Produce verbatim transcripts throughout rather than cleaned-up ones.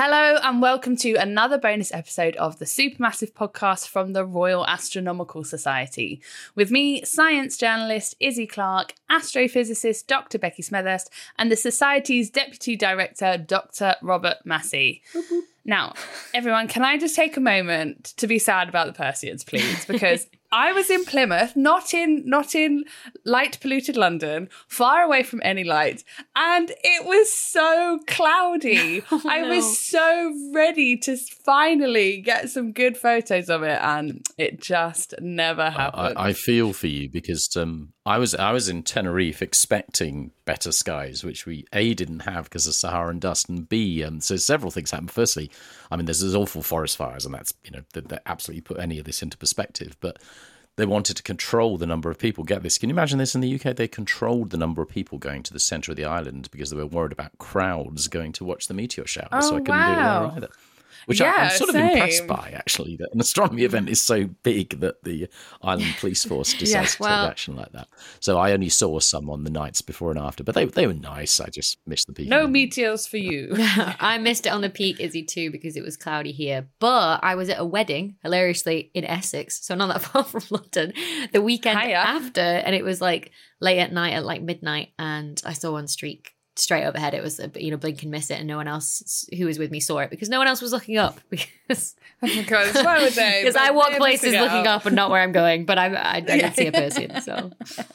Hello and welcome to another bonus episode of the Supermassive podcast from the Royal Astronomical Society. With me, science journalist Izzy Clark, astrophysicist Doctor Becky Smethurst, and the Society's Deputy Director, Doctor Robert Massey. Now, everyone, can I just take a moment to be sad about the Perseids, please? Because I was in Plymouth, not in not in light polluted London, far away from any light, and it was so cloudy. Oh, I no. was so ready to finally get some good photos of it, and it just never happened. I, I feel for you because um, I was I was in Tenerife expecting better skies, which we A, didn't have because of Saharan dust, and B, um, so several things happened. Firstly, I mean, there's these awful forest fires, and that's, you know, that, that absolutely put any of this into perspective, but they wanted to control the number of people. Get this. Can you imagine this in the U K? They controlled the number of people going to the centre of the island because they were worried about crowds going to watch the meteor shower. Oh, so I couldn't wow. do it either. Which yeah, I, I'm sort same. of impressed by, actually, that an astronomy event is so big that the island police force decides yeah, to well, take action like that. So I only saw some on the nights before and after, but they they were nice. I just missed the peak. No meteors for you. I missed it on the peak, Izzy, too, because it was cloudy here. But I was at a wedding, hilariously, in Essex, so not that far from London, the weekend Hiya. after, and it was like late at night, at like midnight, and I saw one streak straight overhead. It was, you know, blink and miss it, and no one else who was with me saw it because no one else was looking up. Because oh my God, why would they? Because I walk They're places looking out. up and not where I'm going, but I, I, I didn't see a Perseid, so.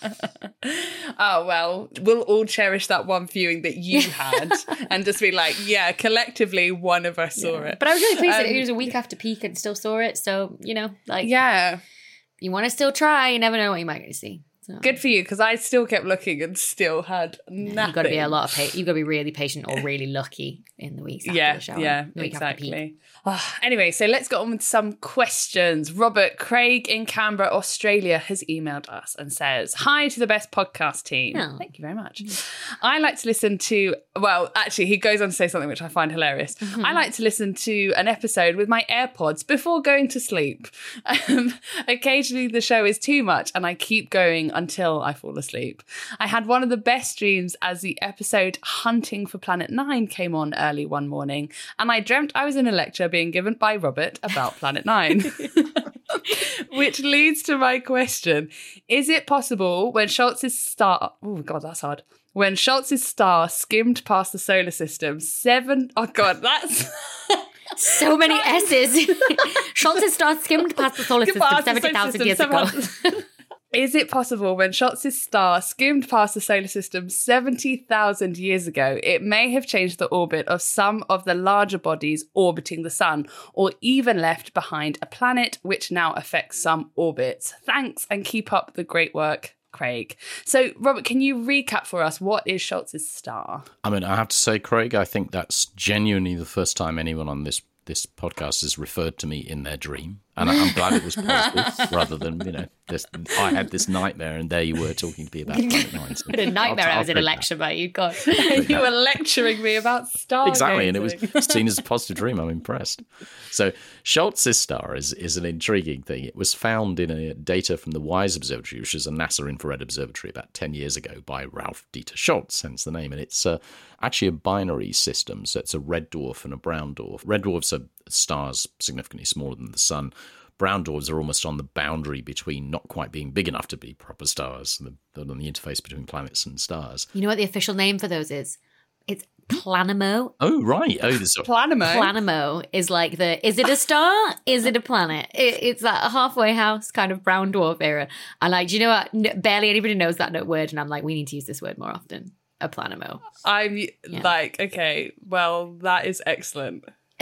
Oh, well, we'll all cherish that one viewing that you had and just be like, yeah, collectively, one of us saw Yeah. it. But I was really pleased Um, that it was a week after peak and still saw it, so, you know, like, Yeah, you want to still try, you never know what you might get to see. So. good for you, because I still kept looking and still had nothing. You've got to be a lot of pa- you've got to be really patient or really lucky in the weeks after Yeah, the shower. yeah, the week after peak. exactly. Oh, anyway, so let's get on with some questions. Robert Craig in Canberra, Australia has emailed us and says, hi to the best podcast team. Oh. Thank you very much. I like to listen to, well, actually, he goes on to say something which I find hilarious. Mm-hmm. I like to listen to an episode with my AirPods before going to sleep. Um, occasionally the show is too much and I keep going until I fall asleep. I had one of the best dreams as the episode Hunting for Planet Nine came on early one morning, and I dreamt I was in a lecture being given by Robert about Planet Nine. Which leads to my question. Is it possible when Schultz's star... Oh, God, that's hard. When Schultz's star skimmed past the solar system, seven... Oh, God, that's... So many S's. Schultz's star skimmed past the solar system Past the seventy thousand years system, ago. seven- Is it possible when Schultz's star skimmed past the solar system seventy thousand years ago, it may have changed the orbit of some of the larger bodies orbiting the sun, or even left behind a planet which now affects some orbits? Thanks, and keep up the great work, Craig. So, Robert, can you recap for us what is Schultz's star? I mean, I have to say, Craig, I think that's genuinely the first time anyone on this this podcast has referred to me in their dream. And I'm glad it was positive rather than, you know, this, I had this nightmare and there you were talking to me about Planet Nine. So What a nightmare I'll, I was I'll in a take lecture by you, God. You were lecturing me about stars. Exactly, and it was seen as a positive dream. I'm impressed. So Schultz's star is, is an intriguing thing. It was found in a data from the WISE Observatory, which is a NASA infrared observatory about ten years ago by Ralph Dieter Schultz, hence the name. And it's uh, actually a binary system, so it's a red dwarf and a brown dwarf. Red dwarfs are stars significantly smaller than the sun. Brown dwarfs are almost on the boundary between not quite being big enough to be proper stars, they're on the interface between planets and stars. You know what the official name for those is? It's Planemo. Oh, right. Oh, there's a Planemo. Planemo is like the, is it a star? Is it a planet? It, it's that halfway house kind of brown dwarf era. And like, do you know what? N- barely anybody knows that word. And I'm like, we need to use this word more often. A Planemo. I'm Yeah. like, okay, well, that is excellent.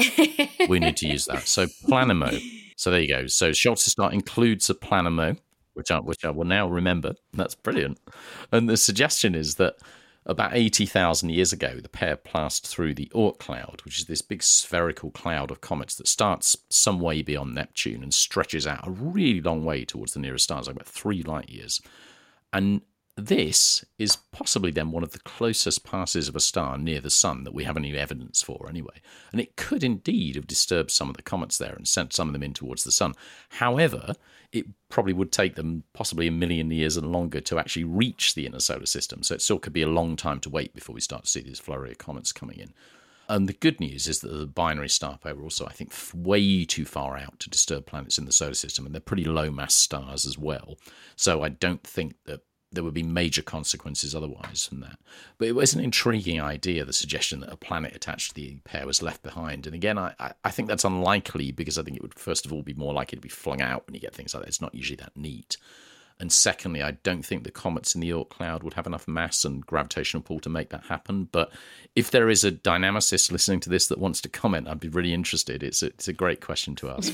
we need to use that. So Planemo. So there you go. So Schultz's star includes a Planemo, which I, which I will now remember. That's brilliant. And the suggestion is that about eighty thousand years ago, the pair passed through the Oort cloud, which is this big spherical cloud of comets that starts some way beyond Neptune and stretches out a really long way towards the nearest stars, like about three light years. And this is possibly then one of the closest passes of a star near the sun that we have any evidence for anyway. And it could indeed have disturbed some of the comets there and sent some of them in towards the sun. However, it probably would take them possibly a million years and longer to actually reach the inner solar system. So it still could be a long time to wait before we start to see these flurry of comets coming in. And the good news is that the binary star pair are also, I think, way too far out to disturb planets in the solar system, and they're pretty low-mass stars as well. So I don't think that there would be major consequences otherwise from that. But it was an intriguing idea, the suggestion that a planet attached to the pair was left behind. And again, I, I think that's unlikely, because I think it would, first of all, be more likely to be flung out when you get things like that. It's not usually that neat. And secondly, I don't think the comets in the Oort cloud would have enough mass and gravitational pull to make that happen. But if there is a dynamicist listening to this that wants to comment, I'd be really interested. It's a, it's a great question to ask.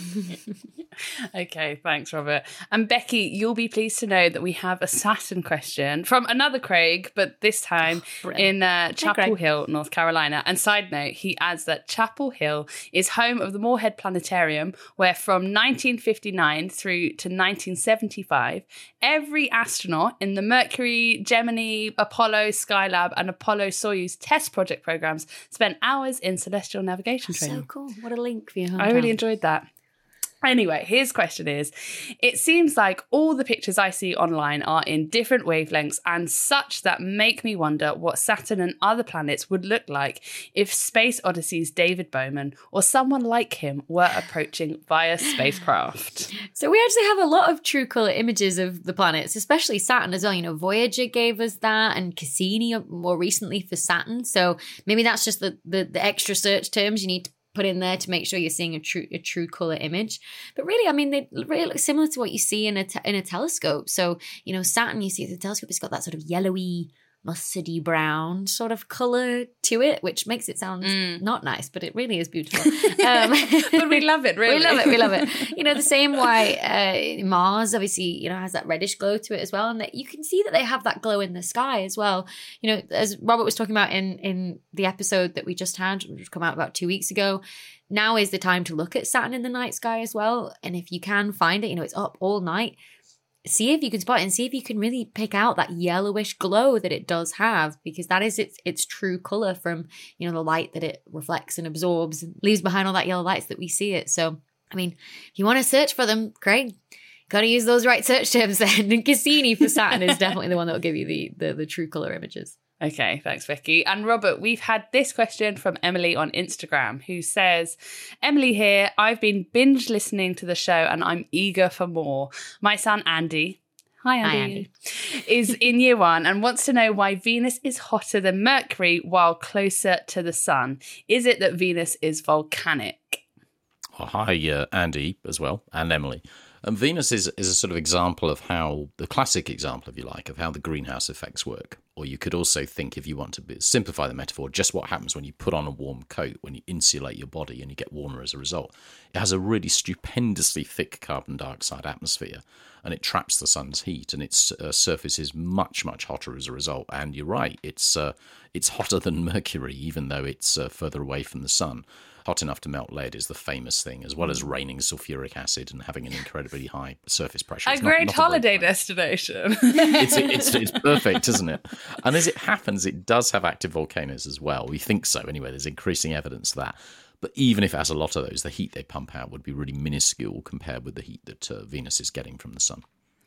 Okay, thanks, Robert. And Becky, you'll be pleased to know that we have a Saturn question from another Craig, but this time in uh, Chapel Hill, North Carolina. And side note, he adds that Chapel Hill is home of the Moorhead Planetarium, where from nineteen fifty-nine through to nineteen seventy-five, every astronaut in the Mercury, Gemini, Apollo, Skylab, and Apollo Soyuz test project programs spent hours in celestial navigation That's training. so cool. What a link for your hometown. I really enjoyed that. Anyway, his question is, it seems like all the pictures I see online are in different wavelengths and such that make me wonder what Saturn and other planets would look like if Space Odyssey's David Bowman or someone like him were approaching via spacecraft. So we actually have a lot of true colour images of the planets, especially Saturn as well. You know, Voyager gave us that, and Cassini more recently for Saturn. So maybe that's just the, the, the extra search terms you need to put in there to make sure you're seeing a true a true color image. But really, I mean, they really look similar to what you see in a te- in a telescope. So, you know, Saturn, you see the telescope, it's got that sort of yellowy, mustardy brown sort of color to it, which makes it sound mm. not nice, but it really is beautiful. Um, but we love it, really. We love it, we love it. You know, the same way uh, Mars obviously, you know, has that reddish glow to it as well. And that you can see that they have that glow in the sky as well. You know, as Robert was talking about in, in the episode that we just had, which come out about two weeks ago, now is the time to look at Saturn in the night sky as well. And if you can find it, you know, it's up all night. See if you can spot it and see if you can really pick out that yellowish glow that it does have, because that is its its true color from, you know, the light that it reflects and absorbs and leaves behind all that yellow lights that we see it. So, I mean, if you want to search for them, great. Got to use those right search terms then. And Cassini for Saturn is definitely the one that will give you the, the, the true color images. Okay, thanks, Vicky. And Robert, we've had this question from Emily on Instagram, who says, Emily here, I've been binge listening to the show and I'm eager for more. My son, Andy, hi, Andy, hi, Andy. is in year one and wants to know why Venus is hotter than Mercury while closer to the sun. Is it that Venus is volcanic? Oh, hi, uh, Andy, as well, and Emily. And Venus is, is a sort of example of how, the classic example, if you like, of how the greenhouse effects work. Or you could also think, if you want to simplify the metaphor, just what happens when you put on a warm coat, when you insulate your body and you get warmer as a result. It has a really stupendously thick carbon dioxide atmosphere, and it traps the sun's heat, and its uh, surface is much, much hotter as a result. And you're right, it's uh, it's hotter than Mercury, even though it's uh, further away from the sun. Hot enough to melt lead is the famous thing, as well as raining sulfuric acid and having an incredibly high surface pressure. A it's great not, not holiday a great destination. it's, it's, it's perfect, isn't it? And as it happens, it does have active volcanoes as well. We think so anyway. There's increasing evidence of that. But even if it has a lot of those, the heat they pump out would be really minuscule compared with the heat that uh, Venus is getting from the sun.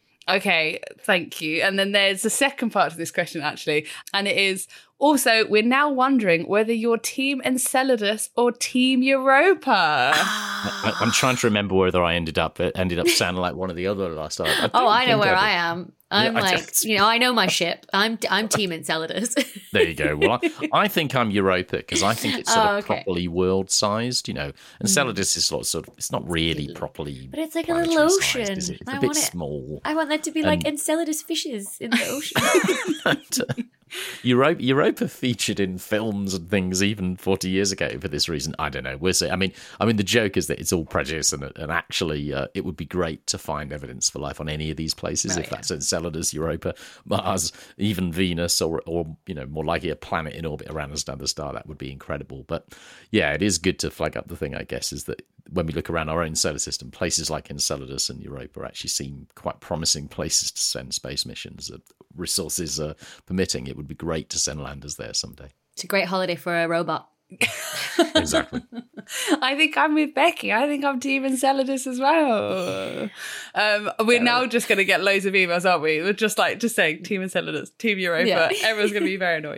Okay, thank you. And then there's a second part to this question, actually, and it is, also, we're now wondering whether you're Team Enceladus or Team Europa. I, I'm trying to remember whether I ended up it ended up sounding like one of the other last time. I oh, I know where I, I am. I'm yeah, like, you know, I know my ship. I'm I'm Team Enceladus. There you go. Well, I, I think I'm Europa because I think it's sort oh, of okay. properly world-sized, you know. Enceladus is sort of, it's not really properly But it's like a little ocean. Sized, is it? It's I a bit want it, small. I want there to be and, like Enceladus fishes in the ocean. and, uh, Europa, Europa featured in films and things even forty years ago for this reason. I don't know. We'll see. I mean, I mean, the joke is that it's all prejudice, and, and actually, uh, it would be great to find evidence for life on any of these places. Right, if yeah. that's Enceladus, Europa, Mars, even Venus, or or you know, more likely a planet in orbit around another star, that would be incredible. But yeah, it is good to flag up the thing, I guess, is that when we look around our own solar system, places like Enceladus and Europa actually seem quite promising places to send space missions. Uh, resources uh, permitting, it would be great to send landers there someday. It's a great holiday for a robot. Exactly. I think I'm with Becky. I think I'm Team Enceladus as well. Um, we're now just going to get loads of emails, aren't we? We're just like just saying Team Enceladus, Team Europa. Yeah. Everyone's going to be very annoyed.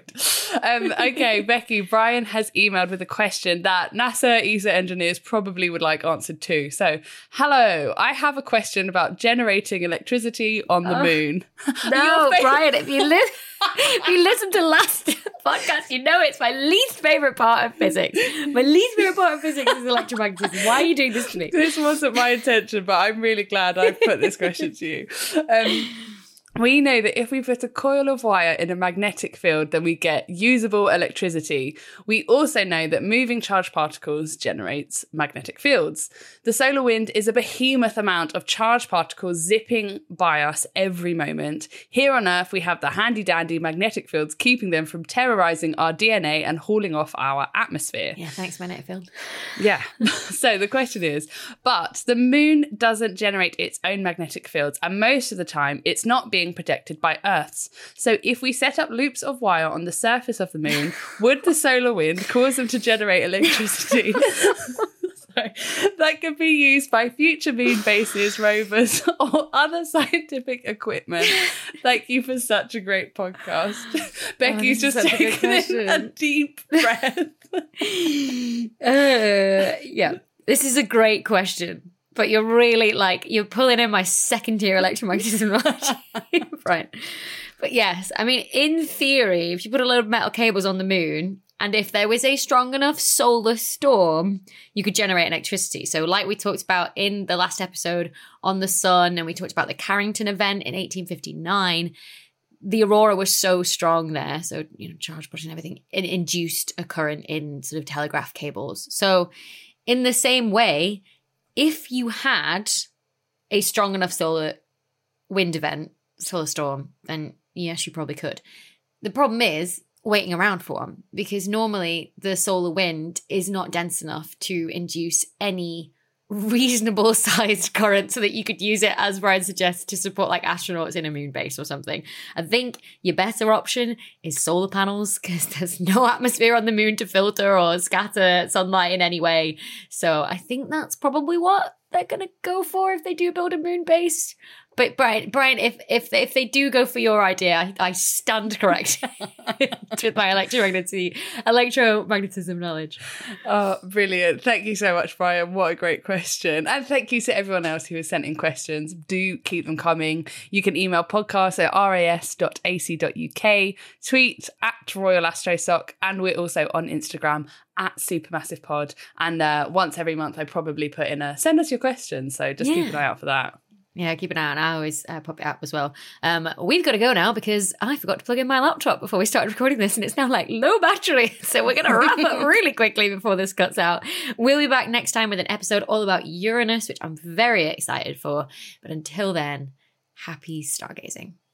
Um, okay, Becky, Brian has emailed with a question that NASA E S A engineers probably would like answered too. So, hello, I have a question about generating electricity on the Oh, moon. No, Your fa- Brian, if you, li- if you listen to last podcast, you know it's my least favourite part of physics. My least favourite part of physics is electromagnetism. Why are you doing this to me? This wasn't my intention, but I'm really glad I put this question to you. Um, we know that if we put a coil of wire in a magnetic field, then we get usable electricity. We also know that moving charged particles generates magnetic fields. The solar wind is a behemoth amount of charged particles zipping by us every moment. Here on Earth, we have the handy-dandy magnetic fields keeping them from terrorizing our D N A and hauling off our atmosphere. Yeah, thanks, magnetic field. Yeah. So the question is, but the moon doesn't generate its own magnetic fields, and most of the time it's not being protected by Earth's. So if we set up loops of wire on the surface of the moon, would the solar wind cause them to generate electricity? Sorry. That could be used by future moon bases, rovers, or other scientific equipment. Thank you for such a great podcast. Becky's this is just such a good taking in a question. deep breath. Uh, yeah, this is a great question, but you're really like, you're pulling in my second tier electromagnetism knowledge. Right. But yes, I mean, in theory, if you put a load of metal cables on the moon, and if there was a strong enough solar storm, you could generate electricity. So like we talked about in the last episode on the sun, and we talked about the Carrington event in eighteen fifty-nine, the aurora was so strong there. So, you know, charge pushing everything, it induced a current in sort of telegraph cables. So in the same way, if you had a strong enough solar wind event, solar storm, then yes, you probably could. The problem is waiting around for one, because normally the solar wind is not dense enough to induce any reasonable sized current so that you could use it, as Brian suggests, to support like astronauts in a moon base or something. I think your better option is solar panels, because there's no atmosphere on the moon to filter or scatter sunlight in any way. So I think that's probably what they're going to go for if they do build a moon base. But Brian, Brian, if if they, if they do go for your idea, I, I stand correct with my electromagnetism electromagnetism knowledge. Oh, brilliant. Thank you so much, Brian. What a great question. And thank you to everyone else who has sent in questions. Do keep them coming. You can email podcast at ras dot a c dot u k, tweet at Royal Astrosoc, and we're also on Instagram at Supermassive Pod. And uh, once every month, I probably put in a send us your questions. So just Yeah. keep an eye out for that. Yeah, keep an eye on. I always uh, pop it up as well. Um, we've got to go now because I forgot to plug in my laptop before we started recording this, and it's now like low battery. So we're going to wrap up really quickly before this cuts out. We'll be back next time with an episode all about Uranus, which I'm very excited for. But until then, happy stargazing.